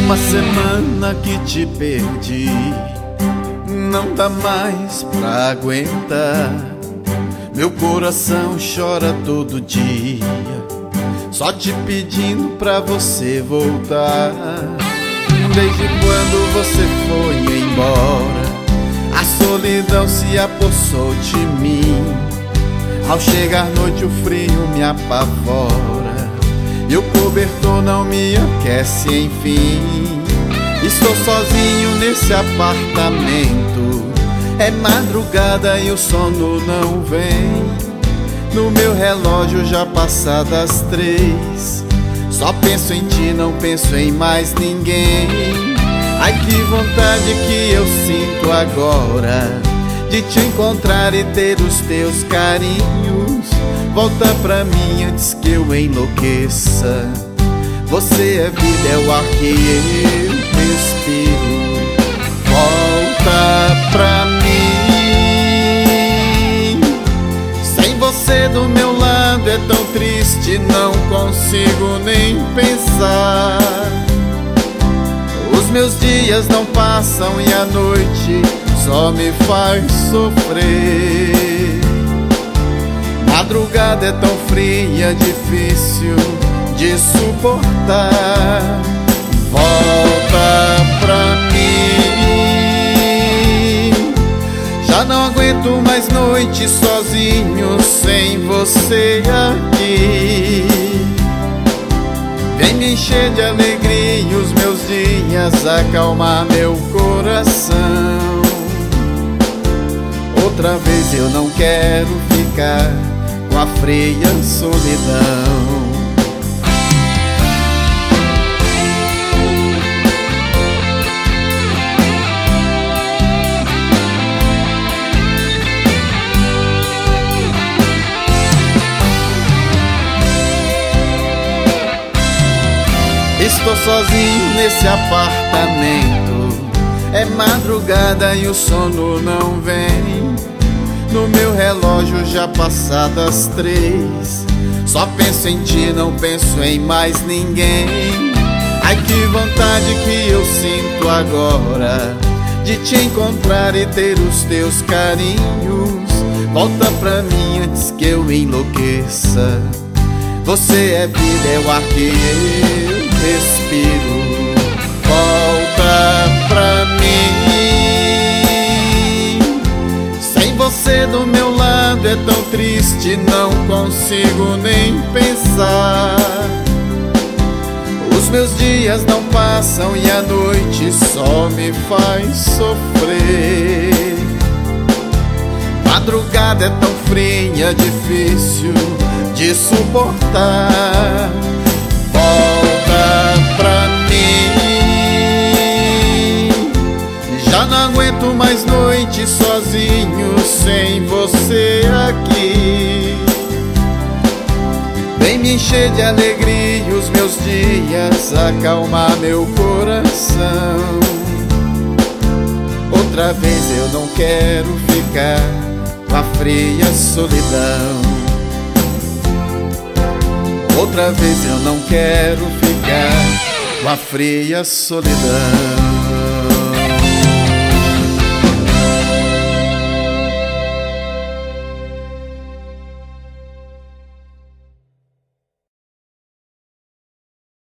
Uma semana que te perdi, não dá mais pra aguentar. Meu coração chora todo dia, só te pedindo pra você voltar. Desde quando você foi embora, a solidão se apossou de mim. Ao chegar noite o frio me apavora, e o cobertor não me aquece, enfim. Estou sozinho nesse apartamento, é madrugada e o sono não vem. No meu relógio já passadas 3, só penso em ti, não penso em mais ninguém. Ai, que vontade que eu sinto agora de te encontrar e ter os teus carinhos. Volta pra mim antes que eu enlouqueça. Você é vida, é o ar que eu respiro. Volta pra mim. Sem você do meu lado é tão triste, não consigo nem pensar. Os meus dias não passam e a noite só me faz sofrer. Madrugada é tão fria, difícil de suportar. Volta pra mim. Já não aguento mais noite sozinho sem você aqui. Vem me encher de alegria os meus dias, acalmar meu coração. Outra vez eu não quero ficar com a fria solidão. Estou sozinho nesse apartamento, é madrugada e o sono não vem. No meu relógio já passadas 3, só penso em ti, não penso em mais ninguém. Ai, que vontade que eu sinto agora de te encontrar e ter os teus carinhos. Volta pra mim antes que eu enlouqueça. Você é vida, é o ar que eu respiro. Volta pra mim. Sem você do meu lado é tão triste, não consigo nem pensar. Os meus dias não passam e a noite só me faz sofrer. Madrugada é tão fria, difícil de suportar. Volta pra mim. Já não aguento mais noite sozinho sem você aqui. Vem me encher de alegria os meus dias, acalmar meu coração. Outra vez eu não quero ficar com a fria solidão. Outra vez eu não quero ficar com a fria solidão.